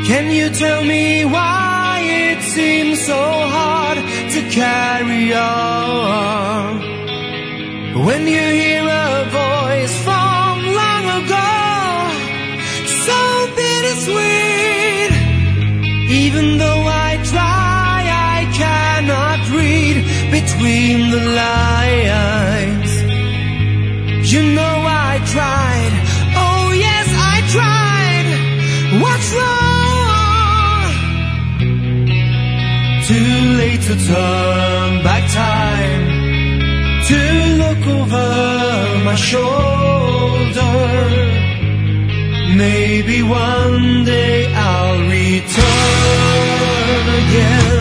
Can you tell me why it seems so hard to carry on? When you hear a voice from long ago, so bittersweet. Even though I try, I cannot read between the lines. You know I tried, oh yes I tried. What's wrong? Too late to turn back time, to look over my shoulder. Maybe one day I'll return again.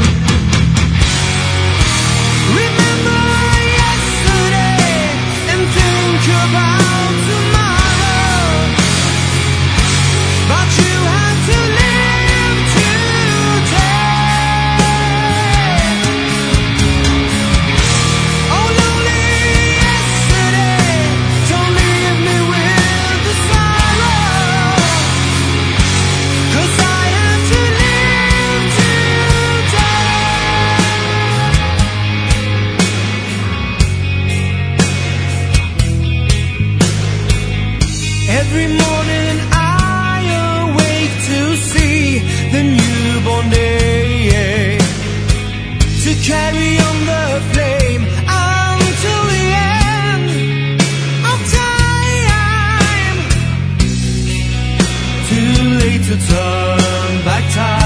Remember yesterday and think about tomorrow, but you have to live today. Oh, lonely yesterday, don't leave me with the sorrow, 'cause I have to live today. Every morning I awake to see the newborn day, to carry on the flame until the end of time. Too late to turn back time.